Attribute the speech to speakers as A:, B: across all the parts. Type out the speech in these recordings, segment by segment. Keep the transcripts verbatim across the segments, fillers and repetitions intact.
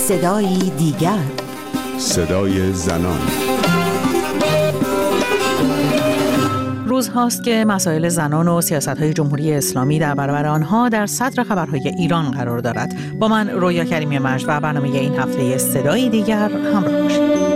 A: صدای دیگر،
B: صدای زنان.
C: روزهاست که مسائل زنان و سیاست‌های جمهوری اسلامی در برابر آنها در صدر خبرهای ایران قرار دارد. با من رویا کریمی مجد و برنامه این هفته صدای دیگر همراه باشید.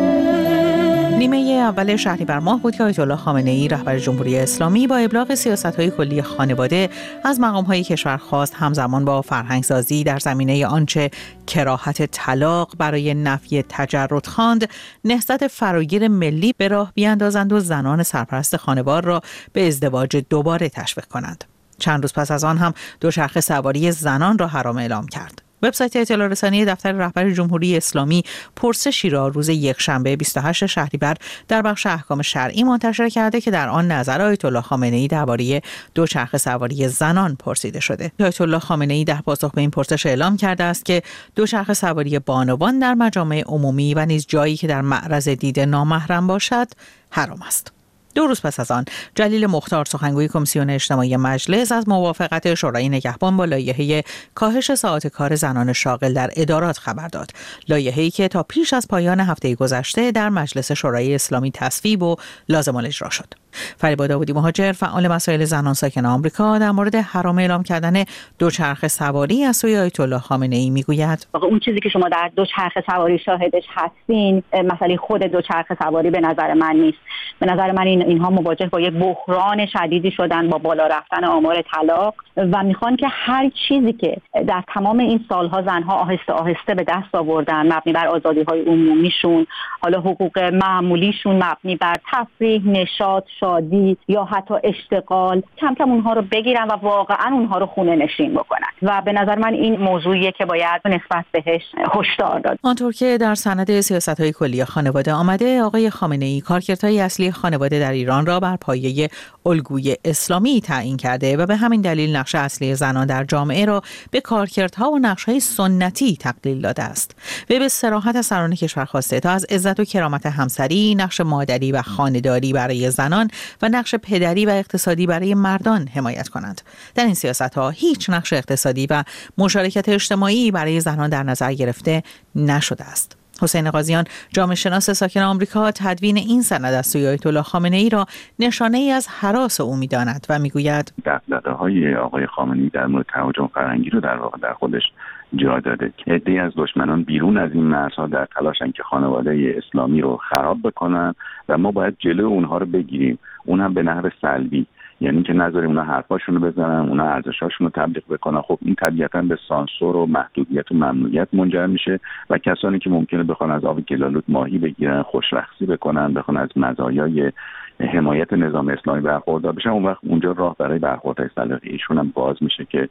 C: نیمه اول شهریور ماه بود که آیت الله خامنه‌ای رهبر جمهوری اسلامی با ابلاغ سیاست‌های کلی خانواده از مقام‌های کشور خواست همزمان با فرهنگسازی در زمینه آنچه کراهت طلاق برای نفی تجرد خواند، نهضت فراگیر ملی به راه بیاندازند و زنان سرپرست خانوار را به ازدواج دوباره تشویق کنند. چند روز پس از آن هم دوچرخه سواری زنان را حرام اعلام کرد. وبسایت اطلاع رسانی دفتر رهبر جمهوری اسلامی پرسشی را روز یکشنبه بیست و هشتم شهریور در بخش احکام شرعی منتشر کرده که در آن نظر آیت الله خامنه‌ای درباره دوچرخه سواری زنان پرسیده شده. آیت الله خامنه‌ای در پاسخ به این پرسش اعلام کرده است که دوچرخه سواری بانوان در مجامع عمومی و نیز جایی که در معرض دید نامحرم باشد حرام است. دو روز پس از آن جلیل مختار سخنگوی کمیسیون اجتماعی مجلس از موافقت شورای نگهبان با لایحه کاهش ساعات کار زنان شاغل در ادارات خبر داد. لایحه‌ای که تا پیش از پایان هفته گذشته در مجلس شورای اسلامی تصویب و لازم الاجرا شد. فریبا داودی مهاجر، فعال مسائل زنان ساکن آمریکا، در مورد حرام اعلام کردن دوچرخه سواری از سوی آیت الله خامنه‌ای میگوید:
D: اون چیزی که شما در دوچرخه سواری شاهدش هستین، مسئله خود دوچرخه سواری به نظر من نیست. به نظر من این اینها مواجه با یک بحران شدیدی شدن با بالا رفتن آمار طلاق و میخوان که هر چیزی که در تمام این سالها زنها آهسته آهسته به دست آوردن، مبنی بر آزادی‌های عمومیشون، حالا حقوق معمولیشون مبنی بر تفریح، نشاط، شادی یا حتی اشتغال، کم کم اونها رو بگیرن و واقعا اونها رو خونه نشین بکنن و به نظر من این موضوعیه که باید نسبت بهش هشدار داد.
C: آنطور که در سند سیاست‌های کلی خانواده آمده، آقای خامنه‌ای کارکردهای اصلی خانواده در ایران را بر پایه الگوی اسلامی تعیین کرده و به همین دلیل نقش اصلی زنان در جامعه را به کارکردها و نقش‌های سنتی تقلیل داده است. و به صراحت از سران کشور خواسته تا از عزت و کرامت همسری، نقش مادری و خانه‌داری برای زنان و نقش پدری و اقتصادی برای مردان حمایت کنند. در این سیاست‌ها هیچ نقش اقتصادی و مشارکت اجتماعی برای زنان در نظر گرفته نشده است. حسین قاضیان، جامعه شناس ساکن آمریکا، تدوین این سند از سوی آیت الله خامنه‌ای را نشانه ای از هراس او می‌داند و می‌گوید
E: دغدغه‌های آقای خامنه‌ای در مورد تهاجم فرهنگی رو در واقع در خودش جا داده. عده‌ای از دشمنان بیرون از این مرزها در تلاشن که خانواده اسلامی رو خراب بکنن و ما باید جلو اونها رو بگیریم، اون هم به نحو سلبی، یعنی که نذاریم اونا حرفاشون رو بزنن، اونا ارزشاشون رو تبلیغ بکنن. خب این طبیعتاً به سانسور و محدودیت و ممنوعیت منجر میشه و کسانی که ممکنه بخوان از آب گلالود ماهی بگیرن، خوشرخصی بکنن، بخوان از مزایای حمایت نظام اسلامی برخوردار بشن، اون وقت اونجا راه برای برخوردهای سلیقه‌ای ایشون هم باز میشه که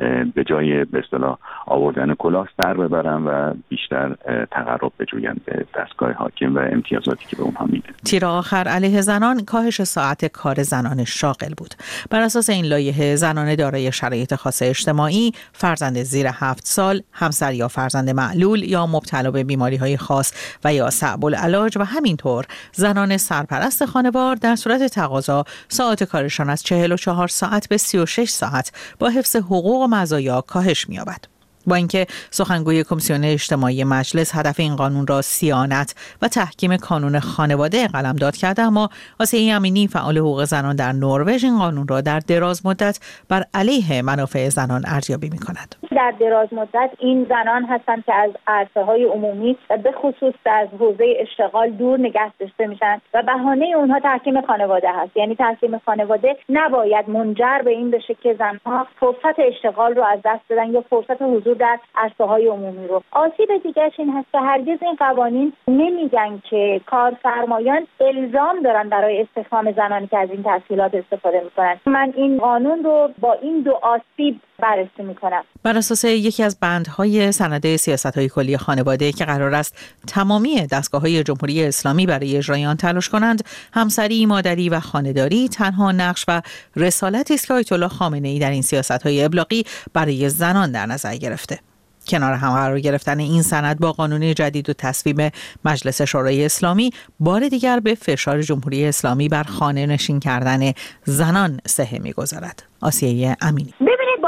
E: به جای به اصطلاح آوردن کلاه سر ببرن و بیشتر تقرب بجوین به دستگاه حاکم و امتیازاتی که به اونها میده.
C: تیر آخر علیه زنان کاهش ساعت کار زنان شاغل بود. بر اساس این لایحه، زنان دارای شرایط خاص اجتماعی، فرزند زیر هفت سال، همسر یا فرزند معلول یا مبتلا به بیماری‌های خاص و یا صعب العلاج و همینطور زنان سرپرست خانوار در صورت تقاضا ساعت کارشان از چهل و چهار ساعت به سی و شش ساعت با حفظ حقوق و مزایا کاهش می‌یابد. با اینکه سخنگوی کمیسیون اجتماعی مجلس هدف این قانون را صیانت و تحکیم کانون خانواده قلمداد کرده، اما آسیه امینی، فعال حقوق زنان در نروژ، این قانون را در دراز مدت بر علیه منافع زنان ارزیابی می‌کند.
F: در دراز مدت این زنان هستند که از عرصه‌های عمومی و به خصوص از حوزه اشتغال دور نگه داشته میشن و بهانه اونها تحکیم خانواده هست. یعنی تحکیم خانواده نباید منجر به این بشه که زنها فرصت اشتغال رو از دست بدن یا فرصت حضور در عرصه‌های عمومی رو. آسیب دیگرش این هست که هرگز این قوانین نمیگن که کارفرمایان الزام دارن برای استخدام زنانی که از این تسهیلات استفاده میکنن. من این قانون رو با این دو آسیب بررسی میکنم.
C: بر اساس یکی از بندهای سند سیاست‌های کلی خانواده که قرار است تمامی دستگاه‌های جمهوری اسلامی برای اجرای آن تلاش کنند، همسری، مادری و خانه‌داری تنها نقش و رسالتی است که آیت الله خامنه‌ای در این سیاست‌های ابلاغی برای زنان در نظر گرفته. کنار هم قرار گرفتن این سند با قانون جدید و تصویب مجلس شورای اسلامی بار دیگر به فشار جمهوری اسلامی بر خانه نشین کردن زنان سهه می‌گذارد. آسیه امینی:
F: ببینید، با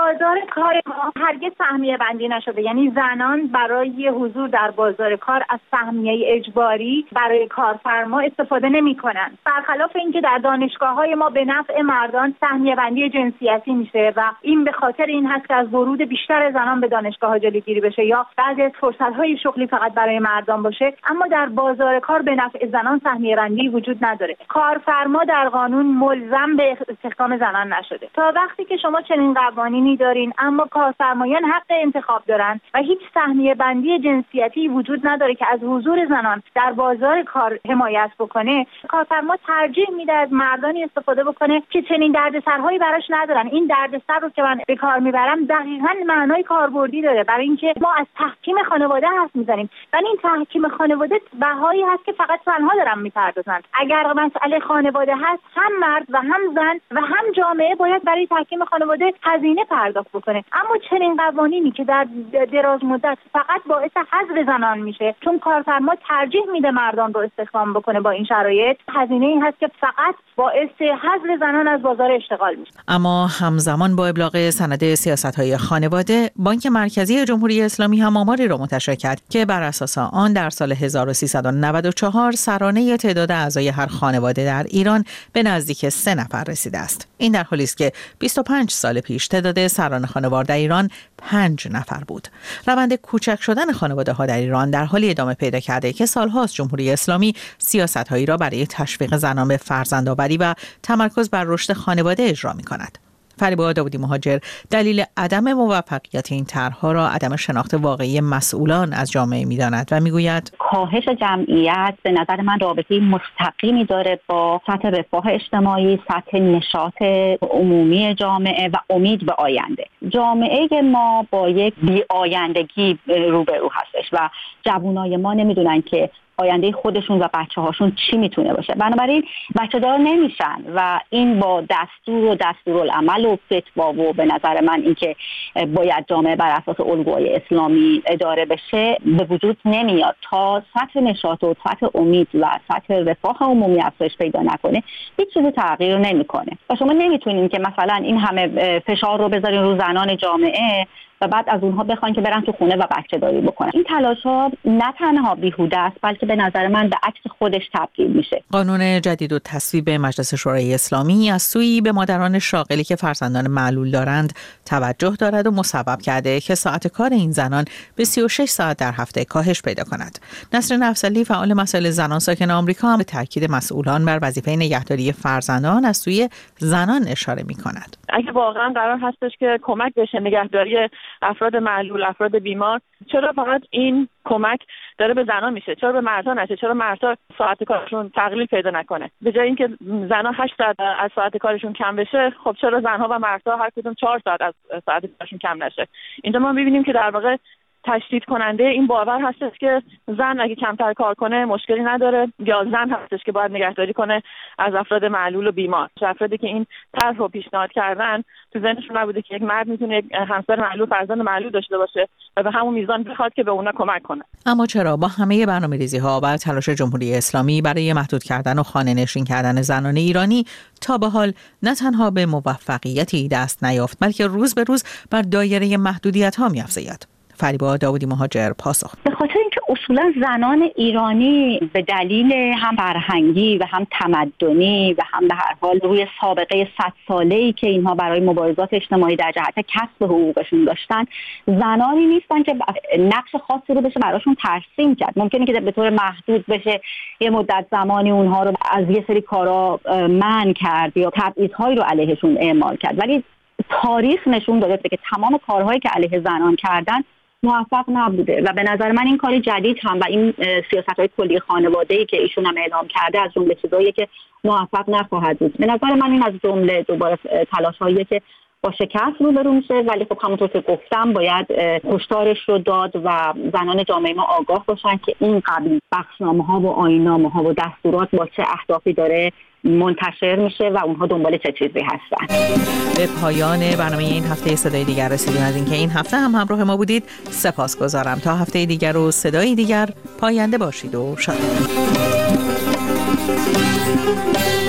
F: بازار کار ما هرگز سهمیه بندی نشده، یعنی زنان برای حضور در بازار کار از سهمیه اجباری برای کارفرما استفاده نمی‌کنند، برخلاف اینکه در دانشگاه‌های ما به نفع مردان سهمیه بندی جنسیتی میشه و این به خاطر این هست که از ورود بیشتر زنان به دانشگاه‌ها جلوگیری بشه یا بعضی از فرصت‌های شغلی فقط برای مردان باشه. اما در بازار کار به نفع زنان سهمیه بندی وجود نداره. کارفرما در قانون ملزم به استخدام زنان نشده. تا وقتی که شما چنین قوانینی دارین اما کارفرمایان حق انتخاب دارن و هیچ سهمیه بندی جنسیتی وجود نداره که از حضور زنان در بازار کار حمایت بکنه، کارفرما ترجیح میده از مردانی استفاده بکنه که چنین دردسرهایی براش ندارن. این دردسر رو که من به کار میبرم دقیقاً معنای کاربردی داره، برای اینکه ما از تحکیم خانواده حرف میزنیم و این تحکیم خانواده بهایی هست که فقط زنها دارن میپردازن. اگر مسئله خانواده هست، هم مرد و هم زن و هم جامعه باید برای تحکیم خانواده هزینه پرداخت بکنه. اما چنین قوانینی که در دراز مدت فقط باعث حذف زنان میشه چون کارفرما ترجیح میده مردان رو استخدام بکنه، با این شرایط هزینه این هست که فقط باعث حذف زنان از بازار اشتغال میشه.
C: اما همزمان با ابلاغ سند سیاست‌های خانواده، بانک مرکزی جمهوری اسلامی هم آماری را منتشر کرد که بر اساس آن در سال هزار و سیصد و نود و چهار سرانه تعداد اعضای هر خانواده در ایران به نزدیک سه نفر رسیده است. این در حالی است که بیست و پنج سال پیش تعداد سران خانوار در ایران پنج نفر بود. روند کوچک شدن خانواده ها در ایران در حالی ادامه پیدا کرده که سالهاست جمهوری اسلامی سیاست‌هایی را برای تشویق زنان به فرزندآوری و تمرکز بر رشد خانواده اجرا می‌کند. فریبا داودی مهاجر دلیل عدم موفقیت این طرح‌ها را عدم شناخت واقعی مسئولان از جامعه می‌داند و می‌گوید
D: کاهش جمعیت به نظر من رابطه مستقیمی داره با سطح رفاه اجتماعی، سطح نشاط عمومی جامعه و امید به آینده. جامعه ما با یک بی‌آیندگی روبرو هستش و جوانای ما نمی‌دونن که آینده خودشون و بچه‌هاشون چی میتونه باشه. بنابراین بچه‌دار نمیشن و این با دستور و دستورالعمل و فتوا و به نظر من اینکه باید جامعه بر اساس الگوهای اسلامی اداره بشه به وجود نمیاد. تا سطح نشاط و سطح امید و سطح رفاه عمومی افزایش پیدا نکنه هیچ چیزی تغییر نمیکنه و شما نمیتونین که مثلا این همه فشار رو بذارین رو زنان جامعه و بعد از اونها بخواین که برن تو خونه و بچه داری بکنن. این تلاش‌ها نه تنها بیهوده است بلکه به نظر من به عکس خودش تبدیل میشه.
C: قانون جدید و تصویب مجلس شورای اسلامی از سوی به مادران شاغلی که فرزندان معلول دارند توجه دارد و مصوب کرده که ساعت کار این زنان به سی و شش ساعت در هفته کاهش پیدا کند. نسرین افضلی فعال مسائل زنان ساکن آمریکا هم به تاکید مسئولان بر وظیفه نگهداری فرزندان از سوی زنان اشاره می‌کند.
A: اگه واقعا قرار هستش که کمک بشه نگهداری افراد معلول، افراد بیمار، چرا فقط این کمک داره به زنان میشه؟ چرا به مردها نشه؟ چرا مردها ساعت کارشون تقلیل پیدا نکنه؟ به جای اینکه زنها هشت ساعت از ساعت کارشون کم بشه، خب چرا زنها و مردها هر کدوم چهار ساعت از ساعت کارشون کم نشه؟ اینجا ما می‌بینیم که در واقع تشدید کننده این باور هستش که زن اگه کمتر کار کنه مشکلی نداره، یا زن هستش که باید نگهداری کنه از افراد معلول و بیمار. افرادی که این طرح رو پیشنهاد کردن تو ذهنشون نبوده که یک مرد میتونه یک همسر معلول فرزند معلول داشته باشه و به همون میزان بخواد که به اونا کمک کنه.
C: اما چرا با همه برنامه‌ریزی‌ها و تلاش جمهوری اسلامی برای محدود کردن و خانه‌نشین کردن زنان ایرانی تا به حال نه تنها به موفقیتی دست نیافت بلکه روز به روز بر دایره محدودیت‌ها می‌افزاید؟ فریبا داودی مهاجر پاسخ:
D: به خاطر اینکه اصولا زنان ایرانی به دلیل هم فرهنگی و هم تمدنی و هم به هر حال روی سابقه صد ساله‌ای که اینها برای مبارزات اجتماعی در جهت کسب حقوقشون داشتن، زنانی نیستن که نقش خاصی رو بشه براشون ترسیم کرد. ممکنه که به طور محدود بشه یه مدت زمانی اونها رو از یه سری کارا منع کرد یا تبعیض‌هایی رو علیهشون اعمال کرد، ولی تاریخ نشون داده که تمام کارهایی که علیه زنان کردن موفق نبوده و به نظر من این کاری جدید هم و این سیاست‌های کلی خانواده‌ای که ایشون هم اعلام کرده از جمله چیزاییه که موفق نخواهد بود. به نظر من این از جمله دوباره تلاش‌هایی که با شکست روبرو میشه، ولی خب همونطور که گفتم باید هشدارش رو داد و زنان جامعه ما آگاه باشن که این قبیل بخشنامه‌ها و آیین‌نامه‌ها و دستورات با چه اهدافی داره منتشر میشه و اونها دنبال چه چیزی هستن.
C: به پایان برنامه این هفته صدای دیگر رسیدیم. از اینکه این هفته هم همراه ما بودید سپاسگزارم. تا هفته دیگر و صدای دیگر پاینده باشید و شاد.